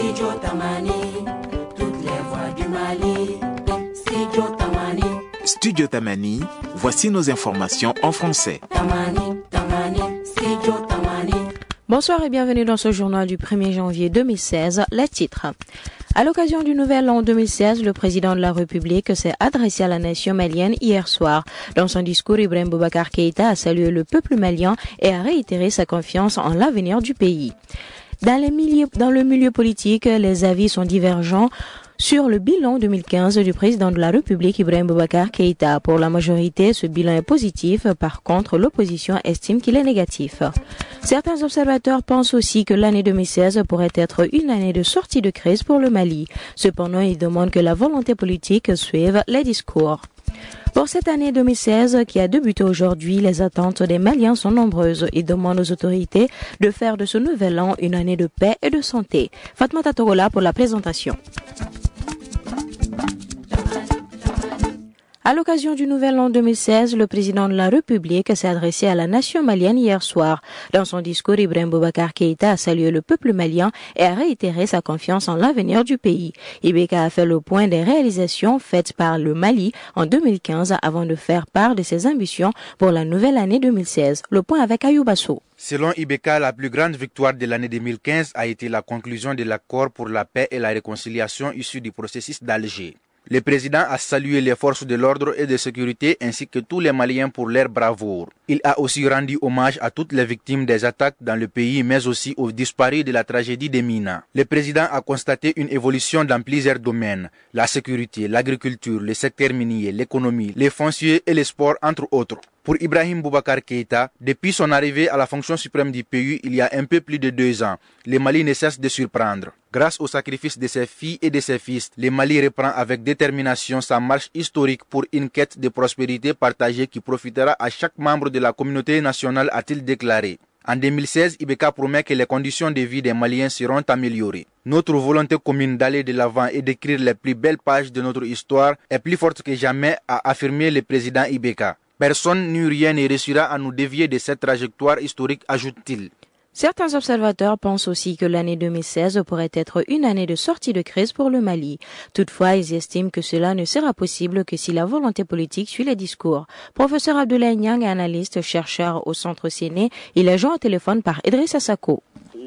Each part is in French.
Studio Tamani, toutes les voix du Mali. Studio Tamani. Studio Tamani, voici nos informations en français. Tamani, Tamani, Studio Tamani. Bonsoir et bienvenue dans ce journal du 1er janvier 2016. Les titres. À l'occasion du nouvel an 2016, le président de la République s'est adressé à la nation malienne hier soir. Dans son discours, Ibrahim Boubacar Keïta a salué le peuple malien et a réitéré sa confiance en l'avenir du pays. Dans le milieu politique, les avis sont divergents sur le bilan 2015 du président de la République, Ibrahim Boubacar Keïta. Pour la majorité, ce bilan est positif. Par contre, l'opposition estime qu'il est négatif. Certains observateurs pensent aussi que l'année 2016 pourrait être une année de sortie de crise pour le Mali. Cependant, ils demandent que la volonté politique suive les discours. Pour cette année 2016 qui a débuté aujourd'hui, les attentes des Maliens sont nombreuses. Ils demandent aux autorités de faire de ce nouvel an une année de paix et de santé. Fatmata Torola pour la présentation. À l'occasion du nouvel an 2016, le président de la République s'est adressé à la nation malienne hier soir. Dans son discours, Ibrahim Boubacar Keïta a salué le peuple malien et a réitéré sa confiance en l'avenir du pays. Ibeka a fait le point des réalisations faites par le Mali en 2015 avant de faire part de ses ambitions pour la nouvelle année 2016. Le point avec Ayoubasso. Selon Ibeka, la plus grande victoire de l'année 2015 a été la conclusion de l'accord pour la paix et la réconciliation issu du processus d'Alger. Le président a salué les forces de l'ordre et de sécurité ainsi que tous les Maliens pour leur bravoure. Il a aussi rendu hommage à toutes les victimes des attaques dans le pays, mais aussi aux disparus de la tragédie des Mina. Le président a constaté une évolution dans plusieurs domaines: la sécurité, l'agriculture, le secteur minier, l'économie, les fonciers et les sports, entre autres. Pour Ibrahim Boubacar Keïta, depuis son arrivée à la fonction suprême du pays il y a un peu plus de 2 ans, le Mali ne cesse de surprendre. Grâce au sacrifice de ses filles et de ses fils, le Mali reprend avec détermination sa marche historique pour une quête de prospérité partagée qui profitera à chaque membre de la communauté nationale, a-t-il déclaré. En 2016, Ibeka promet que les conditions de vie des Maliens seront améliorées. Notre volonté commune d'aller de l'avant et d'écrire les plus belles pages de notre histoire est plus forte que jamais, a affirmé le président Ibeka. Personne ni rien ne réussira à nous dévier de cette trajectoire historique, ajoute-t-il. Certains observateurs pensent aussi que l'année 2016 pourrait être une année de sortie de crise pour le Mali. Toutefois, ils estiment que cela ne sera possible que si la volonté politique suit les discours. Professeur Abdoulaye Niang, analyste, chercheur au Centre Séné, il est joint au téléphone par Idrissa Sako.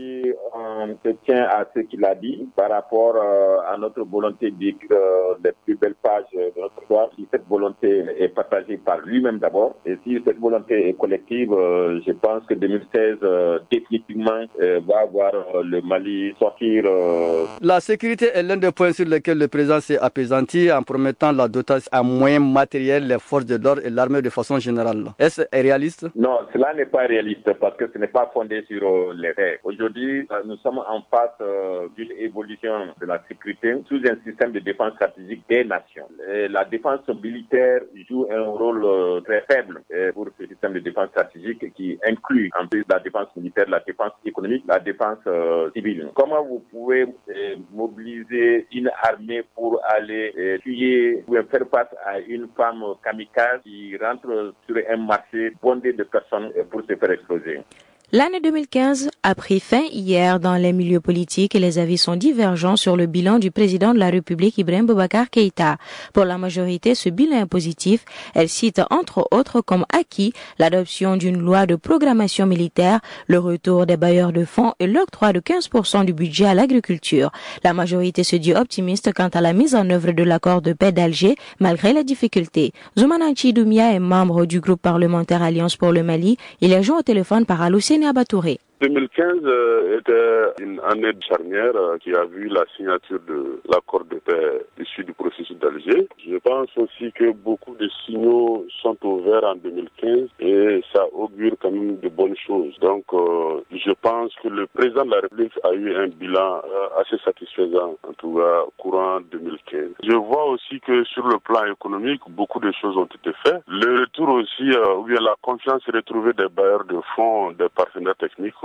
On se tient à ce qu'il a dit par rapport à notre volonté d'écrire les plus belles pages de notre histoire. Si cette volonté est partagée par lui-même d'abord, et si cette volonté est collective, je pense que 2016 définitivement va voir le Mali sortir. La sécurité est l'un des points sur lesquels le président s'est apaisanti en promettant la dotation à moyens matériels les forces de l'ordre et l'armée de façon générale. Est-ce réaliste? Non, cela n'est pas réaliste parce que ce n'est pas fondé sur les faits. Aujourd'hui, nous sommes en face d'une évolution de la sécurité sous un système de défense stratégique des nations. Et la défense militaire joue un rôle très faible pour ce système de défense stratégique qui inclut en plus la défense militaire, la défense économique, la défense civile. Comment vous pouvez mobiliser une armée pour aller tuer ou faire face à une femme kamikaze qui rentre sur un marché bondé de personnes pour se faire exploser? L'année 2015 a pris fin hier dans les milieux politiques et les avis sont divergents sur le bilan du président de la République Ibrahim Boubacar Keïta. Pour la majorité, ce bilan est positif. Elle cite entre autres comme acquis l'adoption d'une loi de programmation militaire, le retour des bailleurs de fonds et l'octroi de 15% du budget à l'agriculture. La majorité se dit optimiste quant à la mise en œuvre de l'accord de paix d'Alger malgré les difficultés. Zoumananchi Doumia est membre du groupe parlementaire Alliance pour le Mali. Il est joint au téléphone par Aloussène Abatouré. 2015 était une année charnière qui a vu la signature de l'accord de paix issu du processus d'Alger. Je pense aussi que beaucoup de signaux sont ouverts en 2015 et ça augure quand même de bonnes choses. Donc je pense que le président de la République a eu un bilan assez satisfaisant, en tout cas courant 2015. Je vois aussi que sur le plan économique, beaucoup de choses ont été faites. Le retour aussi, ou bien la confiance retrouvée des bailleurs de fonds, des partenaires techniques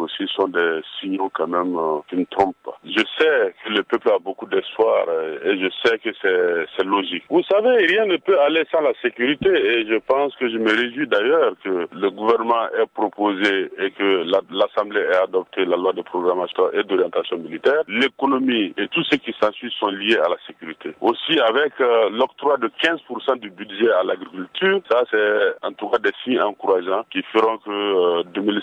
aussi sont des signaux quand même qui ne trompent pas. Je sais que le peuple a beaucoup d'espoir et je sais que c'est logique. Vous savez, rien ne peut aller sans la sécurité et je pense que je me réjouis d'ailleurs que le gouvernement ait proposé et que l'Assemblée ait adopté la loi de programmation et d'orientation militaire. L'économie et tout ce qui s'ensuit sont liés à la sécurité. Aussi avec l'octroi de 15% du budget à l'agriculture, ça c'est en tout cas des signes encourageants qui feront que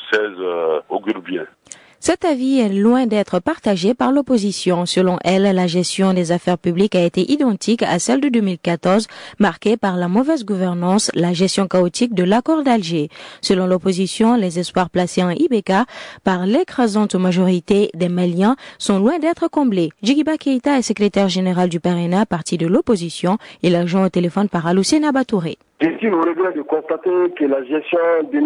2016 augure bien. Cet avis est loin d'être partagé par l'opposition. Selon elle, la gestion des affaires publiques a été identique à celle de 2014, marquée par la mauvaise gouvernance, la gestion chaotique de l'accord d'Alger. Selon l'opposition, les espoirs placés en IBK par l'écrasante majorité des Maliens sont loin d'être comblés. Djigiba Keïta est secrétaire général du PARENA, parti de l'opposition. Il a joint au téléphone par Aloussena Batouré. Je suis au regret de constater que la gestion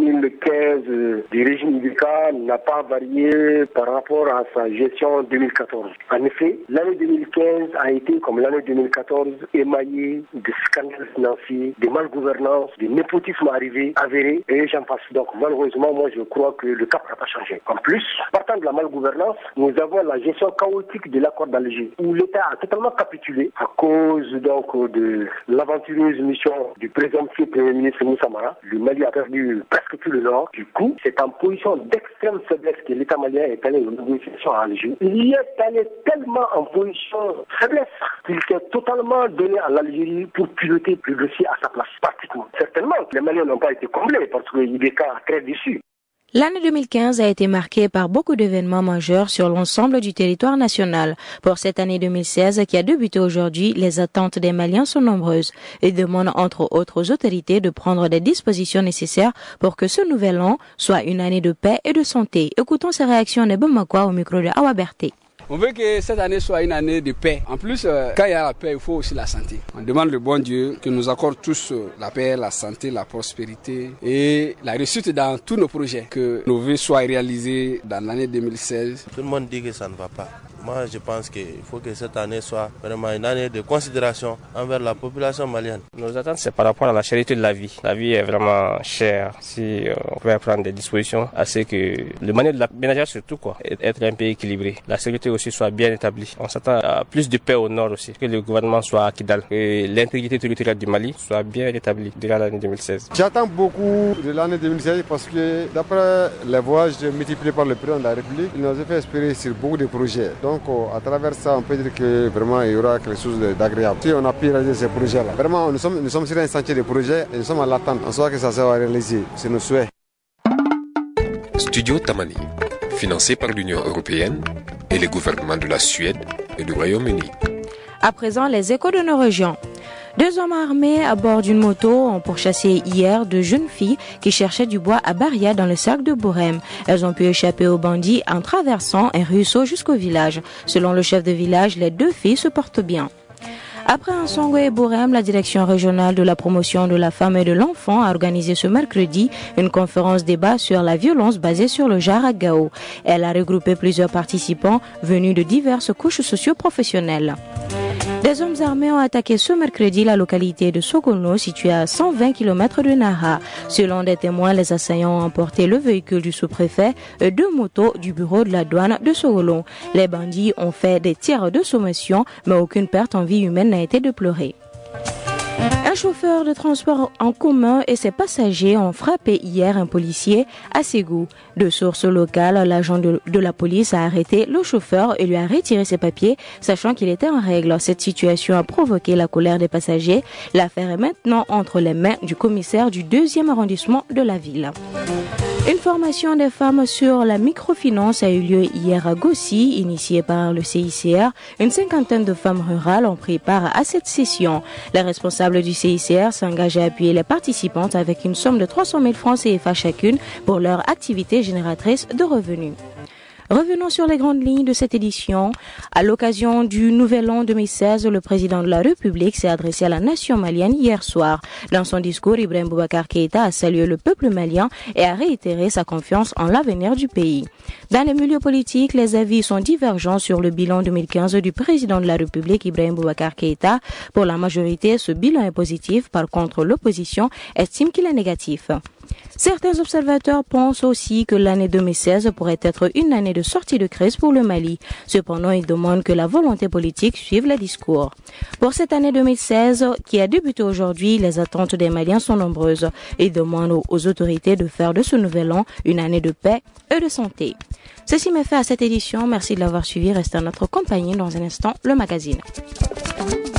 2015 du régime IBK n'a pas varié par rapport à sa gestion 2014. En effet, l'année 2015 a été, comme l'année 2014, émaillée de scandales financiers, de malgouvernance, de népotisme avéré, et j'en passe. Donc malheureusement, moi je crois que le cap n'a pas changé. En plus, partant de la malgouvernance, nous avons la gestion chaotique de l'accord d'Alger, où l'État a totalement capitulé à cause donc de l'aventureuse mission du président Premier ministre Moussa Mara. Le Mali a perdu presque tout le nord. Du coup, c'est en position d'extrême faiblesse que l'État malien est allé aux négociations à Alger. Il y est allé tellement en position faiblesse qu'il s'est totalement donné à l'Algérie pour piloter le dossier à sa place, pratiquement. Certainement, les Maliens n'ont pas été comblés parce que l'IBK a très déçu. L'année 2015 a été marquée par beaucoup d'événements majeurs sur l'ensemble du territoire national. Pour cette année 2016 qui a débuté aujourd'hui, les attentes des Maliens sont nombreuses. Ils demandent entre autres aux autorités de prendre des dispositions nécessaires pour que ce nouvel an soit une année de paix et de santé. Écoutons ces réactions de Bamako au micro de Awa Berté. On veut que cette année soit une année de paix. En plus, quand il y a la paix, il faut aussi la santé. On demande le bon Dieu que nous accorde tous la paix, la santé, la prospérité et la réussite dans tous nos projets. Que nos vœux soient réalisés dans l'année 2016. Tout le monde dit que ça ne va pas. Moi, je pense qu'il faut que cette année soit vraiment une année de considération envers la population malienne. Nos attentes, c'est par rapport à la cherté de la vie. La vie est vraiment chère. Si on pouvait prendre des dispositions à ce que le manière de la ménagère surtout, être un pays équilibré. La sécurité aussi soit bien établie. On s'attend à plus de paix au nord aussi. Que le gouvernement soit à Kidal. Que l'intégrité territoriale du Mali soit bien rétablie durant l'année 2016. J'attends beaucoup de l'année 2016 parce que d'après les voyages multipliés par le président de la République, il nous a fait espérer sur beaucoup de projets. Donc à travers ça, on peut dire que vraiment il y aura quelque chose d'agréable. Si on a pu réaliser ces projets-là, vraiment nous sommes sur un sentier de projets et nous sommes à l'attente. On sait que ça sera réalisé. C'est nos souhaits. Studio Tamani, financé par l'Union européenne et les gouvernements de la Suède et du Royaume-Uni. À présent, les échos de nos régions. 2 hommes armés à bord d'une moto ont pourchassé hier 2 jeunes filles qui cherchaient du bois à Baria dans le cercle de Bourem. Elles ont pu échapper aux bandits en traversant un ruisseau jusqu'au village. Selon le chef de village, les 2 filles se portent bien. Après Ansongo et Bourem, la direction régionale de la promotion de la femme et de l'enfant a organisé ce mercredi une conférence débat sur la violence basée sur le genre à Gao. Elle a regroupé plusieurs participants venus de diverses couches socio-professionnelles. Des hommes armés ont attaqué ce mercredi la localité de Sogono, située à 120 km de Nara. Selon des témoins, les assaillants ont emporté le véhicule du sous-préfet et 2 motos du bureau de la douane de Sogolon. Les bandits ont fait des tirs de sommation, mais aucune perte en vie humaine n'a été déplorée. Un chauffeur de transport en commun et ses passagers ont frappé hier un policier à Ségou. De sources locales, l'agent de la police a arrêté le chauffeur et lui a retiré ses papiers, sachant qu'il était en règle. Cette situation a provoqué la colère des passagers. L'affaire est maintenant entre les mains du commissaire du 2e arrondissement de la ville. Une formation des femmes sur la microfinance a eu lieu hier à Gossi, initiée par le CICR. Une 50aine de femmes rurales ont pris part à cette session. Les responsables du CICR s'engagent à appuyer les participantes avec une somme de 300 000 francs CFA chacune pour leur activité génératrice de revenus. Revenons sur les grandes lignes de cette édition. À l'occasion du Nouvel An 2016, le président de la République s'est adressé à la nation malienne hier soir. Dans son discours, Ibrahim Boubacar Keïta a salué le peuple malien et a réitéré sa confiance en l'avenir du pays. Dans les milieux politiques, les avis sont divergents sur le bilan 2015 du président de la République, Ibrahim Boubacar Keïta. Pour la majorité, ce bilan est positif. Par contre, l'opposition estime qu'il est négatif. Certains observateurs pensent aussi que l'année 2016 pourrait être une année de sortie de crise pour le Mali. Cependant, ils demandent que la volonté politique suive les discours. Pour cette année 2016, qui a débuté aujourd'hui, les attentes des Maliens sont nombreuses. Ils demandent aux autorités de faire de ce nouvel an une année de paix et de santé. Ceci met fin à cette édition. Merci de l'avoir suivi. Restez à notre compagnie dans un instant, le magazine.